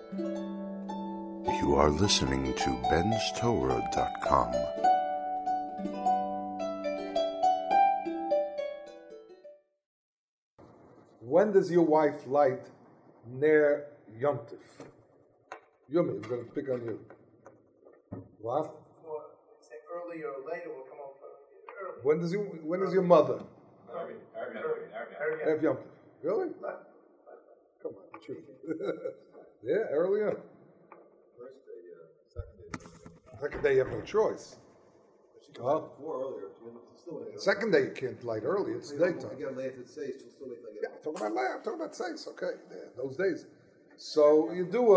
You are listening to benstorah.com. When does your wife light Ner Yom Tov? Yumi, I'm going to pick on you. What? Well, say earlier or later, we'll come over early. When is your mother? Early. Have Yom Tov. Really? Come on, the truth. Yeah, earlier. First day, second day. Second day you have no choice. More earlier. Second day you can't light early. It's daytime. Again, late at 6, she'll still wait till I Yeah, get I'm talking about light. I'm talking about seis. Okay, yeah, those days. So you do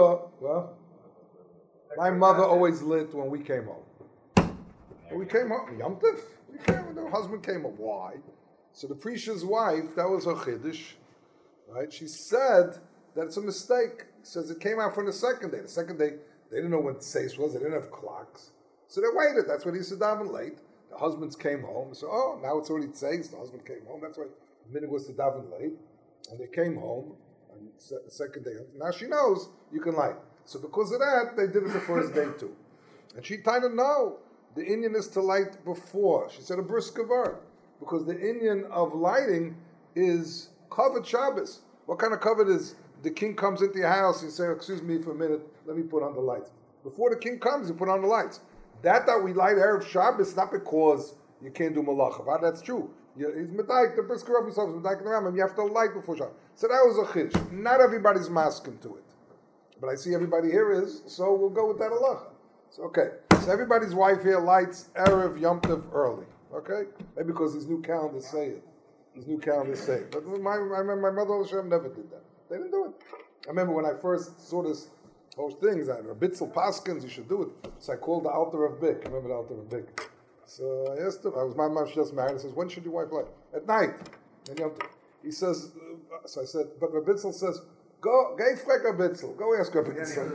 my mother always lit when we came home. When we came home, Yom Tov. The husband came home. Why? So the preacher's wife, that was her chiddush, right? She said that it's a mistake. Says it came out from the second day. The second day, they didn't know when seis was. They didn't have clocks. So they waited. That's when he said daven late. The husbands came home. So, now it's already seis. The husband came home. That's why the minute was to daven late. And they came home. And the second day, now she knows you can light. So because of that, they did it the first day too. And she kind of know the Indian is to light before. She said a brisker word. Because the Indian of lighting is covered Shabbos. What kind of covered is the king comes into your house and you say, excuse me for a minute, let me put on the lights. Before the king comes, you put on the lights. That we light Erev Shabbos, not because you can't do malacha. Right? That's true. He's medayik, the brisker Rabbi Yisrael is medayik the Rambam. You have to light before Shabbos. So that was a chiddush. Not everybody's masking to it. But I see everybody here is, so we'll go with that halacha. So, okay. So everybody's wife here lights Erev Yom Tov early. Okay? Maybe because these new calendars say it. But I remember my mother Hashem never did that. They didn't do it. I remember when I first saw this whole things, Bitzel Paskins, you should do it. So I called the Alter of Bik. Remember the Alter of Bik? So I asked him, my mom, she just married. I says, when should your wife light? At night. And he says, so I said, but Bitzel says, go frek a Bitzel. Go ask her Bitzel.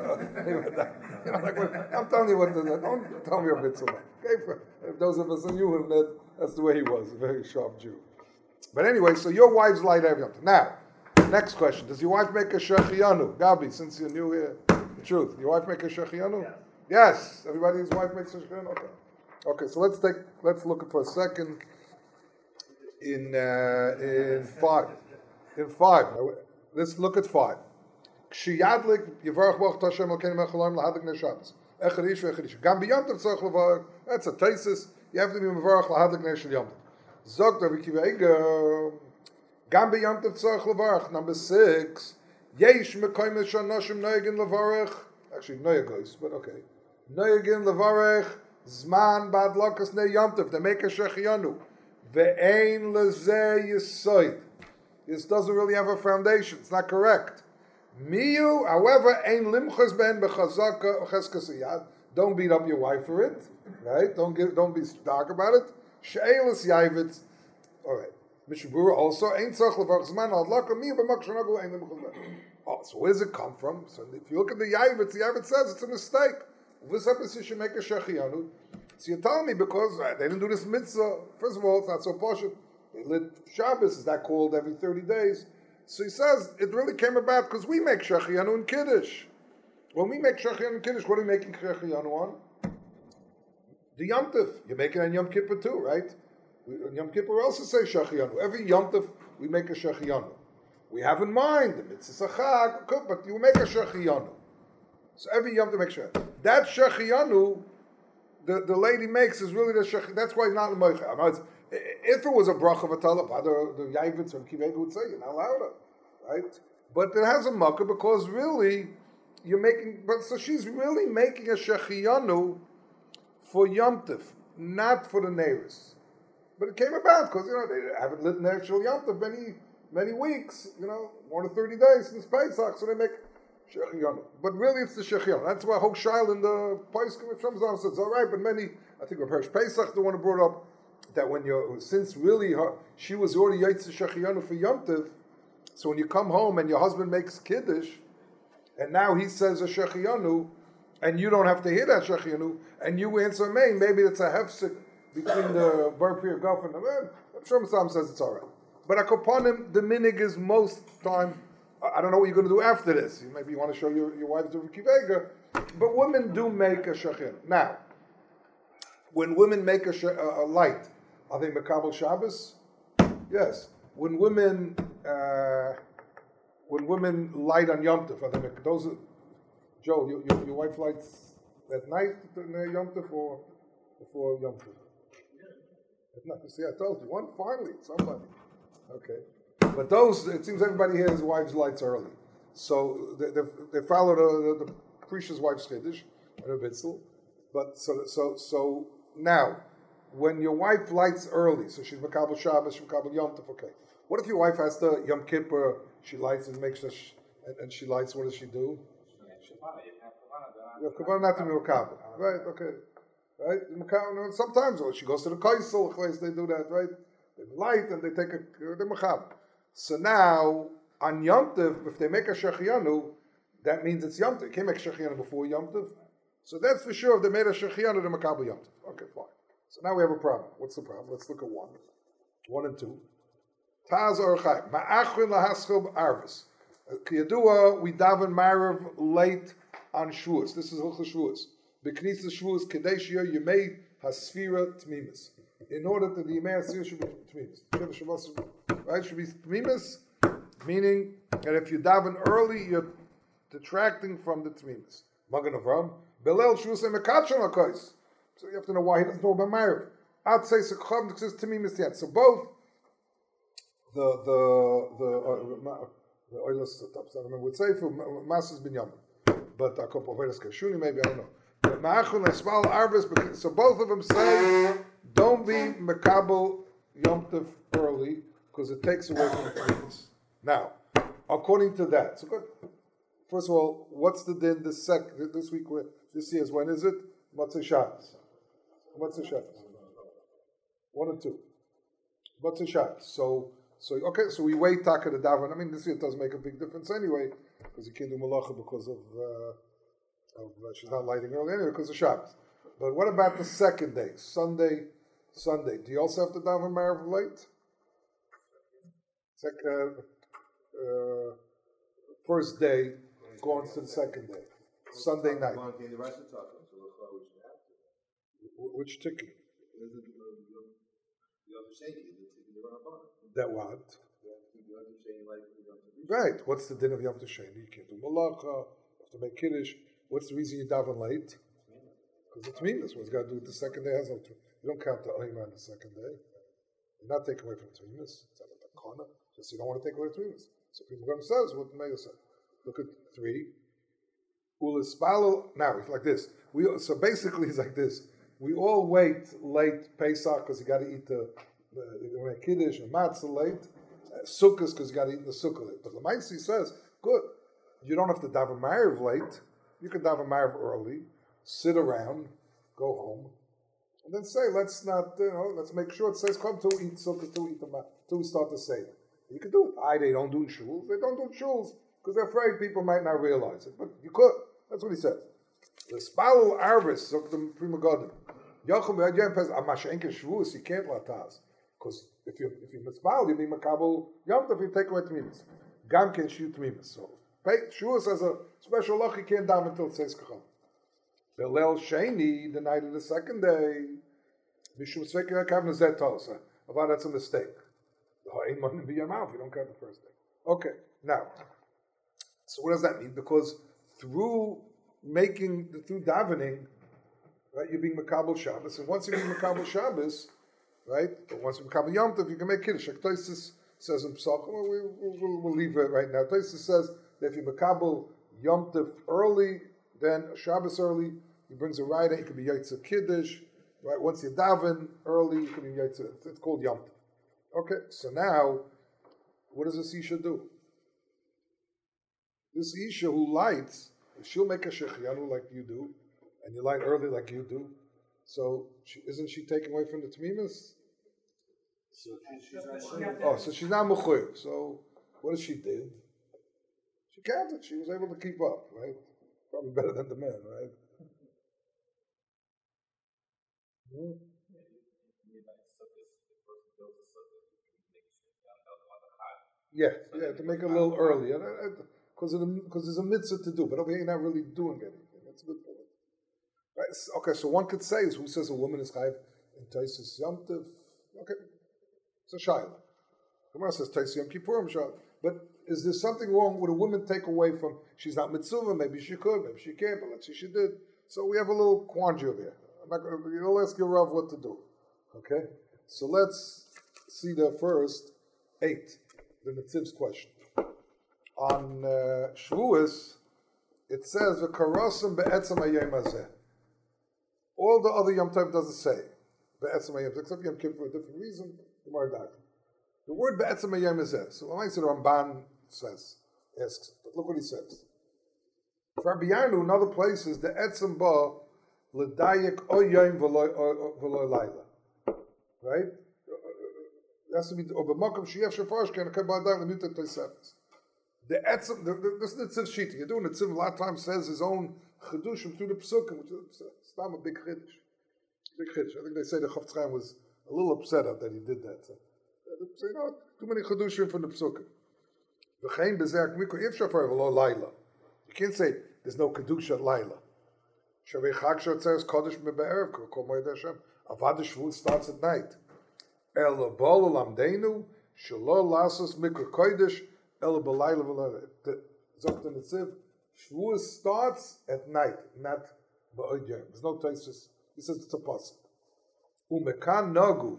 I'm telling you what, don't tell me a Bitzel. Those of us who knew him, that's the way he was, a very sharp Jew. But anyway, so your wife's light every Yom Tov. Now, next question. Does your wife make a shechianu? Gabi, since you're new here, the truth. Your wife make a shechianu? Yes. Everybody's wife makes a shechianu? Okay, so let's look at for a second in 5. In 5. Let's look at 5. Kshiyadlik yivarach boch Hashem elkeinu mechalayim lahadik neshabbos. Echad ish ve'echad ish. Gam b'yom tov tzarich levarach. That's a thesis. You have to be mevarach lahadik neshel yom tov. Zog Rabbi Akiva Eiger. Gam b'yom tov tzarich levarach. Number 6. Yesh mekoyim shanoshim noyegin levarach. Actually, noyegos, but okay. Noyegin levarach. Zman bad lakas ne yom tov. They make a shechianu. Ve'ein lezeh yisoid. This doesn't really have a foundation. It's not correct. Miyu, however, ein limchas ben bechazaka cheskas yad. Don't beat up your wife for it, right? Don't be dark about it. She'elis yavitz. All right. Mishabura also ein tzach levarach zman ad laka miyu b'makshanagu ein limchas ben. Oh, so where does it come from? So if you look at the yavitz says it's a mistake. This happens, you should make a shechianu. So you're telling me because they didn't do this mitzvah. First of all, it's not so poshut. They lit Shabbos. Is that called every 30 days? So he says it really came about because we make shechianu and kiddush. When we make shechianu and kiddush, what are we making shechianu on? The Yom Tov. You're making it on Yom Kippur too, right? On Yom Kippur we also say shechianu. Every Yom Tov we make a shechianu. We have in mind the mitzvah chag, but you make a shechianu. So every Yom Tov make shechianu. That shechianu the lady makes is really the shechianu. That's why it's not the moicha. If it was a bracha v'talab, the Yavitz or Kivega would say you're not allowed it, right? But it has a makkah because really you're making. But so she's really making a shechianu for Yom Tov, not for the neighbors. But it came about because they haven't lit Nershel Yom Tov many weeks, more than 30 days since Pesach, so they make shechianu. But really it's the shechianu. That's why Hochshail in the Pesach Shemzal says all right, but many, I think Rav Pesach the one who brought up that since really she was already Yaitz Shechianu for Yom Tov, so when you come home and your husband makes Kiddush, and now he says a Shechianu, and you don't have to hear that Shechianu, and you answer Main, maybe it's a hefsek between the birth period girlfriend and man. Shlomo Sam says it's all right. But Akoponim, the minig is most time I don't know what you're going to do after this. Maybe you want to show your wife doing kivega, but women do make a shachin. Now, when women make a light, are they Makabel Shabbos? Yes. When women light on Yom Tov, are they those? Joe, your wife lights at night Yom Tov or before Yom Tov? At night. See, I told you. One finally, somebody. Okay. But those, it seems everybody here has wives' lights early. So they follow the Prisha's wife's Kiddush and her Bitzel. But so now, when your wife lights early, so she's Makabel Shabbos, she's Makabel Yom Tov, okay. What if your wife has to Yom Kippur, she lights and makes and she lights, what does she do? You have Kavanah not to be Makabel. Right, okay. Right? Sometimes she goes to the Kaisel, they do that, right? They light and they take the Makabel. So now, on Yom Tov, if they make a Shechianu, that means it's Yom Tov. You can't make a Shechianu before Yom Tov. So that's for sure. If they made a Shechianu, they're Makabel Yom Tov. Okay, fine. So now we have a problem. What's the problem? Let's look at 1 and 2. Taz Orchai. Ma'achrin lahaschil arvis. Kiyadua, we daven Marav late on Shavuos. This is Hilchos Shavuos. B'knisa Shavuos, Kadeshia, Yemei Hasfira Tmimis. In order that the Yemei Hasfira should be Tmimis. Right? Should be Tmimis, meaning that if you daven early, you're detracting from the Tmimis. Magen Avram. Belel Shavuos Mekachon HaKois. So you have to know why he doesn't know about Marav. I'd say Sechav says Tmimis yet. So both the oilers, I don't remember what say for Masas Binyamin, but a couple of oilers Kashuni maybe, I don't know. But Ma'achun Esmal Arvis, so both of them say don't be Makabel Yom Tov early because it takes away from the previous. Now, according to that, so good. First of all, what's the din this week? This year's when is it? Motzei Shabbos. Motzei Shabbos. 1 and 2. Motzei Shabbos. So we wait taka the daven. I mean, this year it doesn't make a big difference anyway, because you can't do malacha because of she's not lighting early anyway because of Shabbos. But what about the second day, Sunday? Do you also have to daven Marav late? First day going to the second day, Sunday night. Which ticket? That what? Right. What's the din of Yom Tov Sheni? You can't do malacha. You have to make kiddush. What's the reason you daven late? Because it's Tmimis. What's got to do with the second day? You don't count the Oima on the second day. You're not taking away from Tmimis. It's not a corner. Just you don't want to take away Tmimis. So people come says what the Meir said. Look at 3. Ulispalo. Now it's like this. So basically it's like this. We all wait late Pesach because you got to eat the kiddush and matzah late. Sukkahs because you got to eat the sukkah late. But the Maisi says, good. You don't have to daven Ma'ariv late. You can daven Ma'ariv early. Sit around, go home, and then say, let's make sure it says come to eat sukkah, to eat the matzah, till we start to say it. You can do it. They don't do in shuls. They don't do in shuls because they're afraid people might not realize it. But you could. That's what he says. The spalul arvis of the prima godim. Yochum b'yadjem pes amashenke shvus. You can't lataz because if you mitzbal, you mean makabel yom tov. You take away tmimis. Gam can shoot tmimis. So shvus has a special loch. You can't daven until it says kacham. Belel sheni, the night of the second day. Mishum svekir kavna zetos. About that's a mistake. You don't count the first day. Okay, now, so what does that mean? Because through davening, right, you're being Makabel Shabbos, and once you're being Makabel Shabbos, right, or once you're Makabel Yom Tov, you can make Kiddush. Like Tosfos says in Pesachim, we'll leave it right now. Tosfos says that if you Makabel Yom Tov early, then Shabbos early, he brings a rider, it can be Yaitza Kiddush, right, once you daven early, you can be Yaitza, it's called Yom Tov. Okay, so now, what does this Isha do? This Isha who lights, she'll make a Shechianu like you do, and you light early like you do. So, isn't she taking away from the Tmimis? So she's not Mechuyev. So, what does she do? She counted. She was able to keep up, right? Probably better than the men, right? Yeah, to make it a little earlier, because there's a mitzvah to do, but over here you're not really doing anything. That's a good point. Right? Okay, so one could say, who says a woman is chayiv in Taisus Yom Tov? Okay, it's a shayla. Gemara says Taisus Yom Kippurim shayla. But is there something wrong? Would a woman take away from, she's not mitzvah, maybe she could, maybe she can't, but let's say she did. So we have a little quandary there. You'll ask your Rav what to do. Okay? So let's see the first 8, the Netziv's question. On Shavuos, it says, V'karosim be'etzem hayom hazeh. All the other Yom Tov doesn't say be'etzem hayom, except Yom Kippur for a different reason. The word be'etzem hayom hazeh. So when I say the Ramban asks, but look what he says. For Rabbi Yanu, in other places, the etzem ba l'dayek o yom v'lo layla. Right? It has to be, or b'makom sheyev shafarish can occur by the mutat tosefes. The etzem, this is Netziv Shita. You're doing Netziv a lot of times says his own chedushim through the psukim, which is not a big chiddush. Big chiddush. I think they say the Chofetz Chaim was a little upset that he did that. So, you know, too many chedushim from the psukim. V'chein b'zeh mikro if shafarish v'lo layla. You can't say there's no kedusha at layla. Shavei chag says kodesh me'be'erev kol moed Hashem. Avad Shavuot starts at night. El bol lamdeinu shelo lasos mikro kodesh el b'layla v'layla. The Zohar Netziv Shavuot starts at night, not ba'od yom. There's no places. He says it's a pasuk. Umekan nagu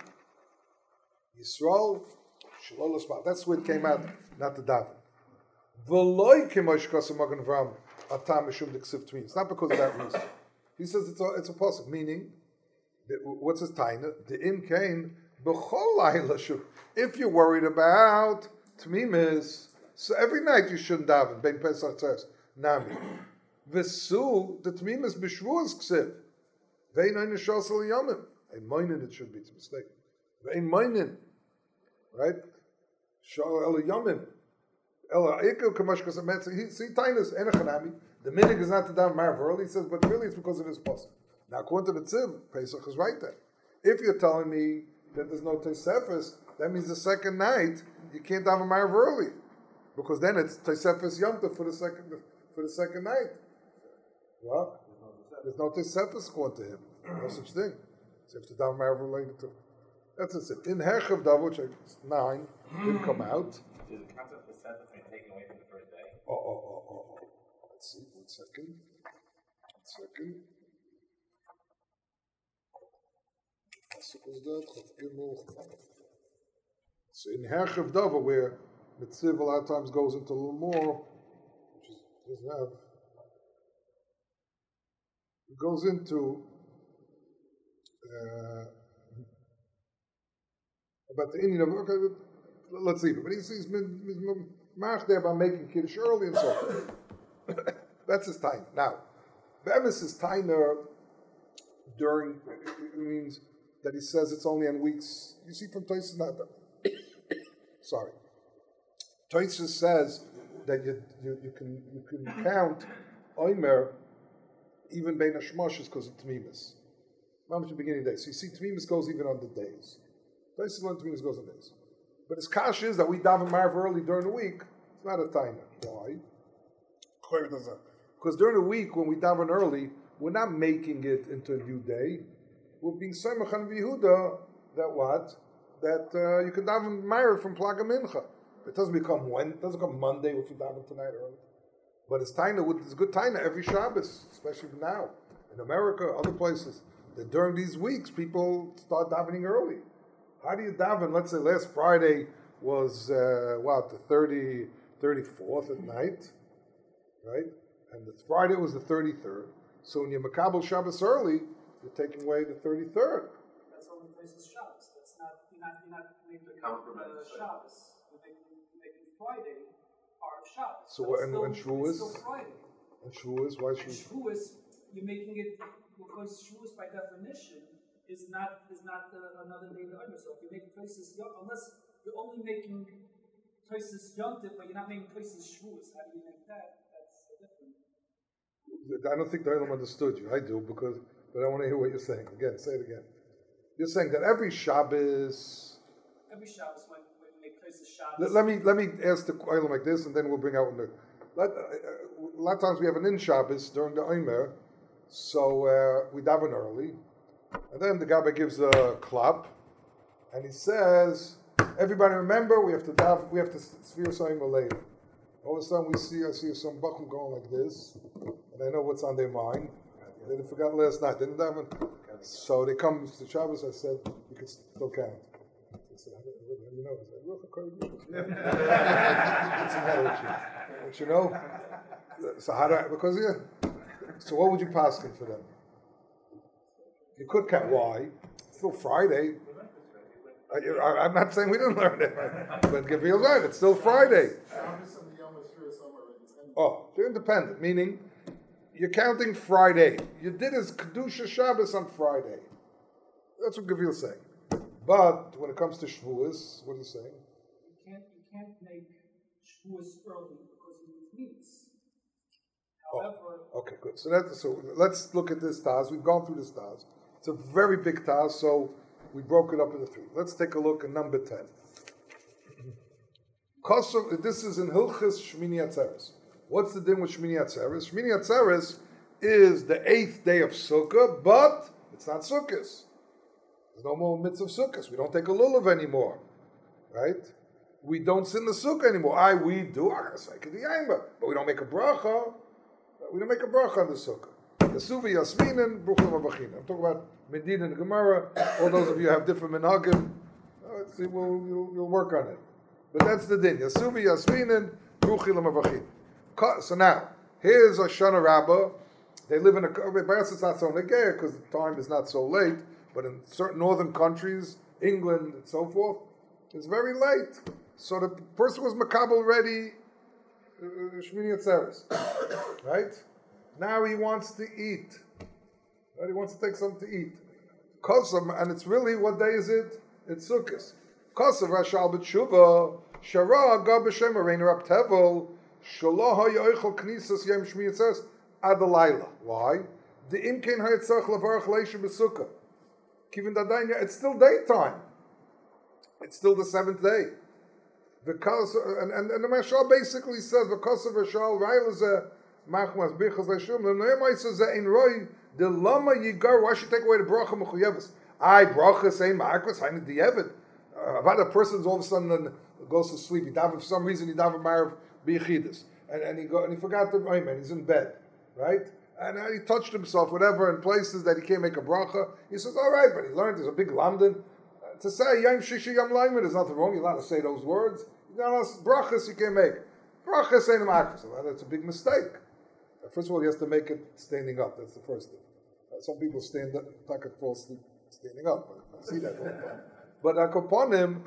Yisrael shelo l'spat. That's where it came out, not the daven. V'loy k'mosh kosem magen Avram atam mishum d'ksiv tmin. It's not because of that reason. He says it's a pasuk, meaning what's his taina? The im kain b'chol layla shu. If you're worried about tmimis, so every night you shouldn't daven. Ben Pesach Tzeres nami. V'su the tmimis b'shvuos ksiv. Ve'in ein nishos al yomim. Ein moinin it should be. It's a mistake. Ve'in moinin, right? Shal el yomim. See, Tainus, Enochanami, the minig is not to daven Marav early, he says, but really it's because of his pasuk. Now, according to the Tziv, Pesach is right there. If you're telling me that there's no Tosefes, that means the second night you can't daven Marav early, because then it's Tosefes Yom Tov for the second night. Well, there's no Tosefes according to him. No such thing. So you have to daven Marav early too. That's it. In Hechav Dav, which is 9, didn't come out. Is the concept of Seth taken away from the first day? Let's see, 1 second. So in Herchev Dava, where Netziv a lot of times goes into a little more, which doesn't have, it goes into about the Indian of, okay, let's see, but he's marked there by making Kiddush early and so forth. That's his time. Now, Bemis is Tainer during, it means that he says it's only on weeks. You see from Tosfos, not that. Sorry. Tosfos says that you can count Omer even Bein Hashmoshes because of Tmimis. Not at the beginning of the day. So you see Tmimis goes even on the days. Tosfos learned Tmimis goes on days. But his kash is that we daven Marav early during the week. It's not a Tainer. Why? Because during the week when we daven early, we're not making it into a new day. We're being Samech and Yehuda that what? That you can daven Marav from Plaga Mincha. It doesn't become Monday if you daven tonight early. But it's Taina, it's good Taina every Shabbos, especially now. In America, other places. That during these weeks, people start davening early. How do you daven? Let's say last Friday was, the 34th at night, right? And the Friday was the 33rd. So when you Makabel Shabbos early, you're taking away the 33rd. That's only places Shabbos. That's not, you're not making Shabbos. You're making Friday part of Shabbos. So and Shavuos? It's still Friday. And Shavuos, why Shavuos? Shavuos, you're making it, because Shavuos by definition is not another day of the Omer. So if you make places, unless you're only making places Yom Tov, but you're not making places Shavuos, how do you make that? That's different. I don't think the Olam understood you. I do, but I want to hear what you're saying. Again, say it again. You're saying that every Shabbos, when you make Tosis Shabbos. Let me ask the oilam like this, and then we'll bring out a lot of times we have an in Shabbos during the Omer, so we daven early, and then the Gabbai gives a clap, and he says, "Everybody remember, we have to sphere Omer later." All of a sudden, I see some bachim going like this, and I know what's on their mind. They forgot last night, didn't daven. So they come to Shabbos. I said, "You can still count." I said, "How do you know?" I said, "What's the matter with you?" Don't you know? So how do I? Because So what would you pass for them? You could count. Why? It's still Friday. I'm not saying we didn't learn it, but Gabriel's right. It's still Friday. Oh, they're independent, meaning you're counting Friday. You did his Kedusha Shabbos on Friday. That's what Gabriel's saying. But when it comes to Shavuos, what are you saying? You can't make Shavuos early because it meets. However, okay, good. So let's look at this Taz. We've gone through this Taz. It's a very big Taz, so we broke it up into three. Let's take a look at number 10. This is in Hilchis Shmini Atzeres. What's the din with Shmini Atzeres? Shmini Atzeres is the 8th day of Sukkah, but it's not Sukkos. There's no more mitzvah of Sukkos. We don't take a lulav anymore, right? We don't sit in the Sukkah anymore. We do, but we don't make a bracha. We don't make a bracha on the Sukkah. Yasuvi Yasminin, Bruchim Avachin. I'm talking about Medina and Gemara. All those of you have different minhagim. You'll work on it. But that's the din. Yasuvi Yasminin, Bruchim Avachin. So now, here's a Shana Rabbah. They live in a... Perhaps it's not so negay because the time is not so late, but in certain northern countries, England and so forth, it's very late. So the person was makabel ready, Shmini Atzeres, right? Now he wants to eat. Right? He wants to take something to eat. Kosam, and it's really, what day is it? It's Sukkot. Kosam Rashal B'tshuva, Shara Gab B'Shem Arein Rab Tevel, Shalaha Yoichel Knisas Yom Shmini Atzeres Adalayla. Why? The Imkein Hayitzach Lavarach Leisha B'Sukkah. Kivin Dadanya, it's still daytime. It's still the 7th day. Because and the Mashal basically says because of Rashal Railazeh Machmas Bichas Leishum, the Nehemiah says that in Roy the Lama Yigar, why should you take away the bracha Mechuyevus? Bracha say Ma'akos Hainu Di'evid. About a person's all of a sudden goes to sleep. He davened for some reason. He davened Ma'ariv B'Yechidus, and he forgot the Ayman. He's in bed, right? And he touched himself, whatever, in places that he can't make a bracha. He says, all right, but he learned there's a big London. To say Yom Shishi Yom Laimer, there's nothing wrong. You're allowed to say those words. You're not allowed to brachas you can't make. Brachas ain't a makas. That's a big mistake. First of all, he has to make it standing up. That's the first thing. Some people stand up, could fall asleep standing up. I see that all the time. But upon him,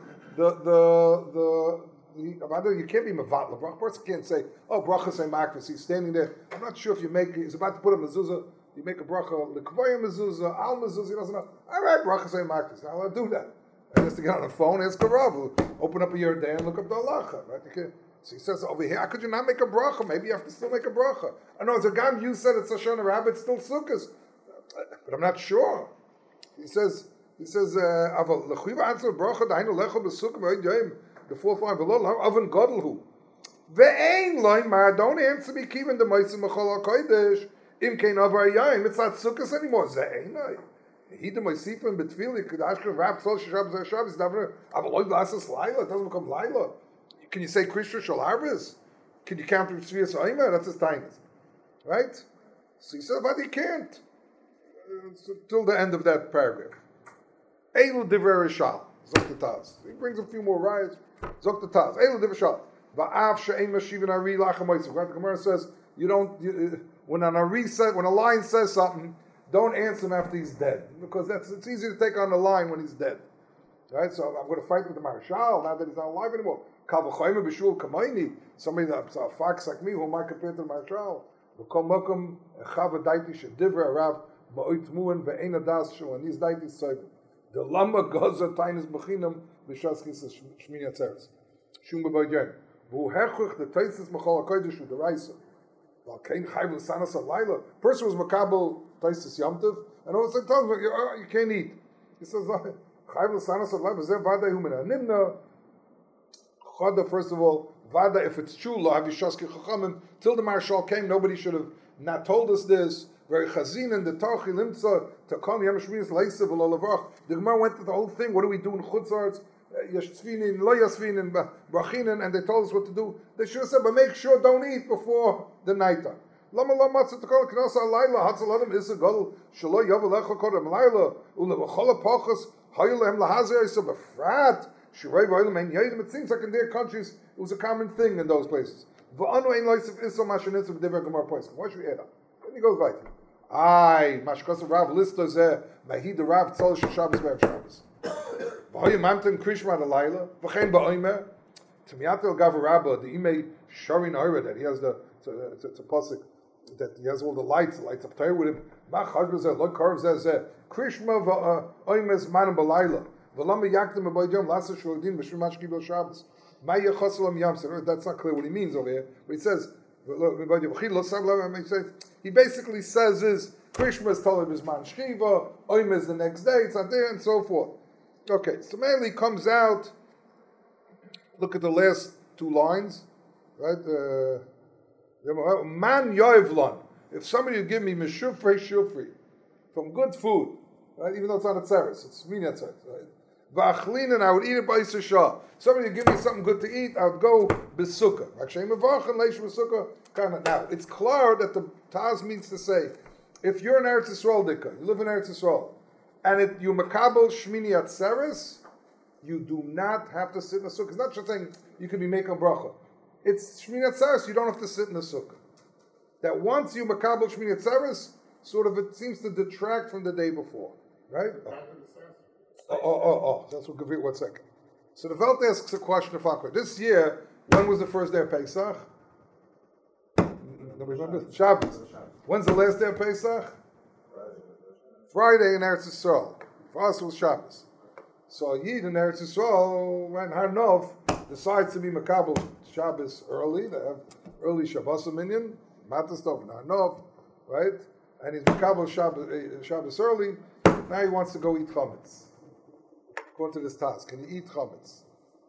you can't be mevat. A person can't say, "Oh, brachas ain't makas." He's standing there. I'm not sure if you make. He's about to put a mezuzah. You make a bracha, lekvaya mezuzah, al mezuzah. He doesn't know. All right, brachas ain't makas. Now I'll do that. He has to get on the phone, ask a Rav, open up a year day and look up the halacha, right? So he says over here, how could you not make a bracha? Maybe you have to still make a bracha. I know, as a gam, you said it's Shana Rabbah, it's still Sukkot, but I'm not sure. He says, "Aval lechuva answer bracha dainu lecho besukkah me'od yom." The 4th line below, oven gadolhu. Ve'ein line mar, don't answer me kiven the meisim mechol hakodesh im kein avar yom. It's not Sukkot anymore. Ze'ein line. He the Moisifim betfili could Ashken Rab Sol Shabbos Shabbos Davner Avaloy Glasses Laila. It doesn't become Laila. Can you say Krishna Shal Harvest? Can you count with Tzvias Oimer? That's his tiniest, right? So he said, but he can't. Till the end of that paragraph. Eilu Divrei Rishal Zok the Taz. He brings a few more riots. Zok the Taz. Eilu Divrei Rishal. Va'av she'ein mashivin ari lachem moisim. The Gemara says when a lion says something, don't answer him after he's dead, because it's easy to take on the line when he's dead, right? So I'm going to fight with the Marshal now that he's not alive anymore. Somebody that's a fox like me, who am I compared to the Marshal? The lama gaza tainis bechinam b'shaskis shmini atzeres shum b'bayden v'hu herchuch the teisis mechol hakodesh u'deraisa v'alkein chayv l'sanas alayla. Person was makabel teisis yomtiv, and all of a sudden tells him, you can't eat. He says, chayv l'sanas alayla v'zeh v'adei hu min ha'nimna Chada, first of all, Vada, if it's true, Lo Havishaski Chachamim, till the Marshal came, nobody should have not told us this. Very Chazin and the Tarchi Limtza, Takam Yom Shminis Leisa V'lo Levrach. The Gemara went to the whole thing. What do we do in Chutzarts? Yashvinin, Lo Yasvinin, Brachinin, and they told us what to do. They should have said, but make sure don't eat before the night time. Lama lama tzedakol k'nasa alayla hatzel adam isa gadol shelo yav alecha kodem alayla ulevachol apachas hayulehem lahazer isa befrat shirei v'aylam ein yadim. It seems like in their countries it was a common thing in those places. V'anu ein loisif isa mashenitzav v'dever gemar poiskim. Why should we add up? Then he goes right. Ay, mashkas Rav Lister zeh mahid the Rav tzol Shabbos be'ev Shabbos. V'hoyu mamten krishma alayla v'chein ba'omer timiyatel gav Rabba the imei sharin oira that he has the it's a pasuk that he has all the lights up there with him. Look, carves as Krishma v'oimes manam b'layla v'lama yaktim b'bayjam lasa shlodim b'shmimash kibel Shabbos. Ma'ya chasalam yamser. That's not clear what he means over here, but he says he basically says is Krishma is told him his man shkiva, oimes the next day, it's not there, and so forth. Okay, so mainly comes out. Look at the last two lines, right? Man yoivlon. If somebody would give me meshufrei shufri from good food, right? Even though it's not a tzeres, it's mini tzeres, right? V'achlin, and I would eat it by Yisrael. Somebody would give me something good to eat, I would go b'sukkah. Now, it's clear that the Taz means to say, if you're in Eretz Yisrael, Dika, you live in Eretz Yisrael, and you makabel shmini atzeres, you do not have to sit in the sukkah. It's not just saying you can be making bracha. It's Shmini Atzeres, you don't have to sit in the sukkah. That once you makabel Shmini Atzeres, sort of it seems to detract from the day before. Right? That's what Gavir, 1 second. So the Velt asks a question of Akra. This year, when was the first day of Pesach? Nobody remembers? Shabbos. When's the last day of Pesach? Friday in Eretz Yisrael. For us it was Shabbos. So Yid in Eretz Yisrael, when Har Nov decides to be makabel Shabbos early, they have early Shabbos minyan, Matas Tov and Har Nov, right? And he's makabel Shabbos early. Now he wants to go eat chametz. According to this task, can you eat chametz?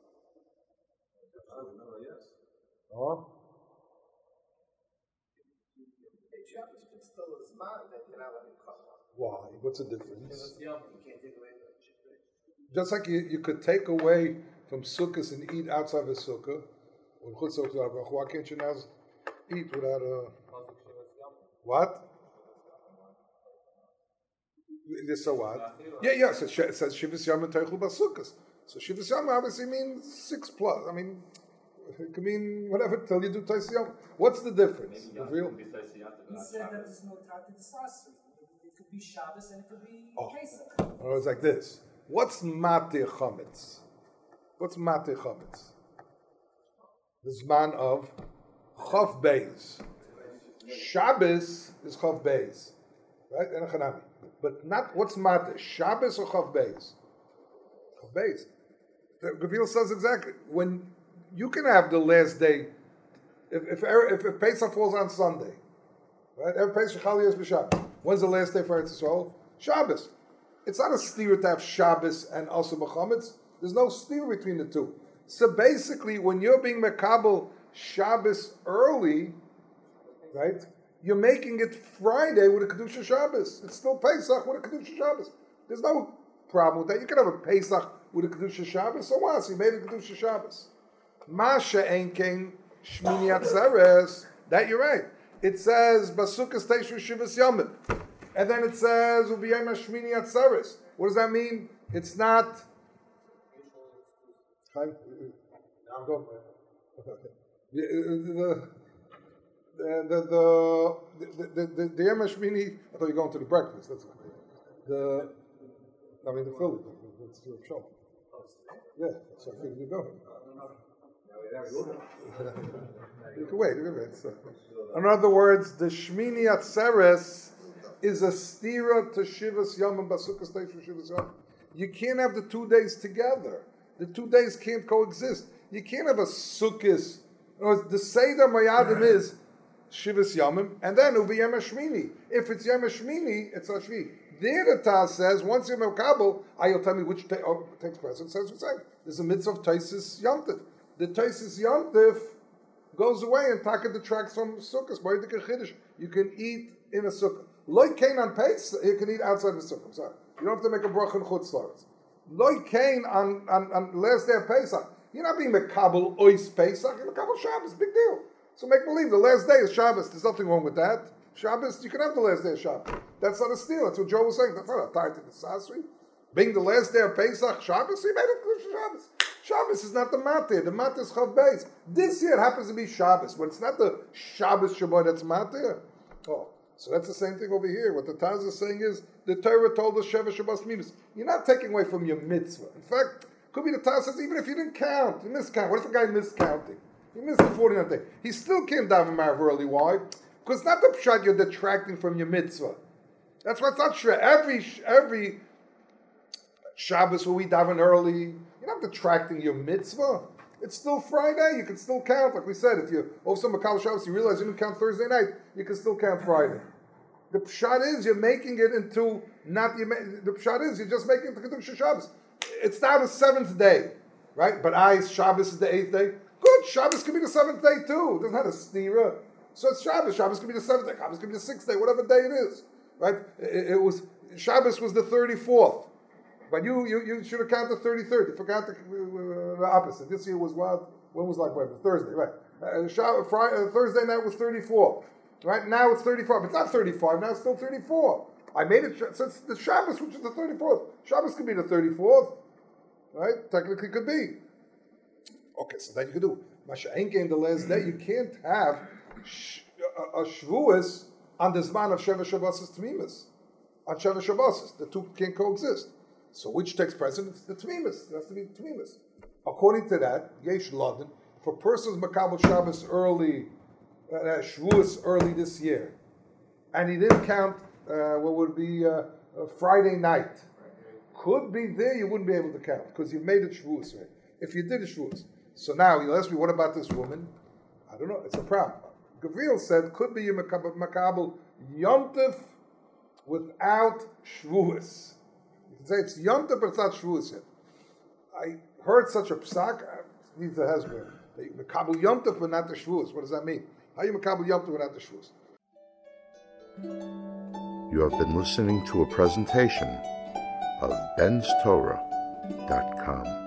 Oh. Why? What's the difference? Just like you could take away from sukkahs and eat outside of a sukkah, why can't you now eat without a... What? So what? Yeah, it says Shivas Yom Teichel Basukkahs. So Shivas Yom obviously means 6+. I mean, it could mean whatever till you do Tais Yom. What's the difference? He said that there's no time to discuss. It could be Shabbos and it could be Pesach. Oh, it's like this. What's Mateh Chametz? What's Mateh Chametz? The Zman of Chav Beis. Shabbos is Chav Beis. Right? And Chanami. But not, what's Mateh? Shabbos or Chav Beis? Chav Beis. Gavil says exactly. When you can have the last day, if Pesach falls on Sunday, right? Every Pesach Chali is b'Shabbos. When's the last day for Eretz Yisrael? Shabbos. It's not a steer to have Shabbos and also B'chametz. There's no steer between the two. So basically, when you're being Mekabel Shabbos early, right, you're making it Friday with a Kedusha Shabbos. It's still Pesach with a Kedusha Shabbos. There's no problem with that. You can have a Pesach with a Kedusha Shabbos. So what? So you made a Kedusha Shabbos. Masha Enkein Shmini Atzeres. That you're right. It says Basukas Teishu Shivas Yomim. And then it says Ubiyayim Shmini Atzeres. What does that mean? It's not. The Yom Hashmini. I thought you were going to the breakfast. That's the Philly. That's your show. Yeah, so I figured you go. You can wait. In other words, the Shmini Atzeres is a stira to Shivas Yom and Basukas Teishu Shivas Yom. You can't have the 2 days together. The 2 days can't coexist. You can't have a Sukkis. The Seder Mayadim is Shivas Yomim, and then it'll be Yom HaShmini. If it's Yom HaShmini, it's Hashvi. There the Taz says, once you're Mekabel, you'll tell me which takes precedence. Says, there's a mitzvah of Taisis Yomtiv. the Taisis Yontif goes away and Taka detracts from Sukkot. You can eat in a Sukkah. Loi Kain on Pesach, you can eat outside the Sukkah. I'm sorry. You don't have to make a bracha in Chutz La'aretz. Loi Kain on last day of Pesach. You're not being Mekabel Ois Pesach, you're Mekabel Shabbos, big deal. So make believe the last day is Shabbos. There's nothing wrong with that. Shabbos, you can have the last day of Shabbos. That's not a steal. That's what Joe was saying. That's not a tie to the Sasri. Being the last day of Pesach, Shabbos, he made it Shabbos. Shabbos is not the Matir. The Matir is Chav Beis. This year it happens to be Shabbos. When it's not the Shabbos Shabbat that's Matir. Oh, so that's the same thing over here. What the Taz is saying is, the Torah told us Sheva Shabbos Mimus. You're not taking away from your mitzvah. In fact, could be the Taz says, even if you didn't count, you miscount. What if a guy miscounting? He missed the 49th day. He still can't daven Marav early. Why? Because it's not the pshat you're detracting from your mitzvah. That's why it's not true. Every Shabbos where we daven early, you're not detracting your mitzvah. It's still Friday. You can still count. Like we said, if you also Makal Shabbos, you realize you didn't count Thursday night, you can still count Friday. The pshat is you're making it into not the pshat is you're just making it to Kedusha Shabbos. It's now the 7th day, right? But Shabbos is the 8th day. Good. Shabbos could be the 7th day too. It doesn't have a stira. So it's Shabbos. Shabbos could be the 7th day. Shabbos could be the 6th day. Whatever day it is, right? It was Shabbos was the 34th, but you should have counted the 33rd. You forgot the opposite. This year was what? When was like whatever Thursday, right? Thursday night was 34. Right now it's 35. It's not 35. Now it's still 34. I made it. So it's the Shabbos, which is the 34th. Shabbos could be the 34th, right? Technically, could be. Okay, so then you could do Masha Enke the last day. You can't have a Shavuos on the Zman of Sheva Shabbos Tmimus. On Sheva Shabbos, the two can't coexist. So which takes precedence? The Tmimus. It has to be Tmimus. According to that, Yesh Lodin, if a person's Makabel Shabbos early, Shavuos early this year, and he didn't count what would be Friday night, could be there, you wouldn't be able to count because you made it Shavuos, right? If you did it Shavuos. So now you ask me, what about this woman? I don't know. It's a problem. Gavril said, could be your Makabel Yom Tov without Shavuos. You can say it's Yom Tov, but it's not Shavuos yet. I heard such a psak, needs a husband. Makabel Yom Tov, but not the Shavuos. What does that mean? How you Makabel Yom Tov without the Shavuos? You have been listening to a presentation of benstorah.com.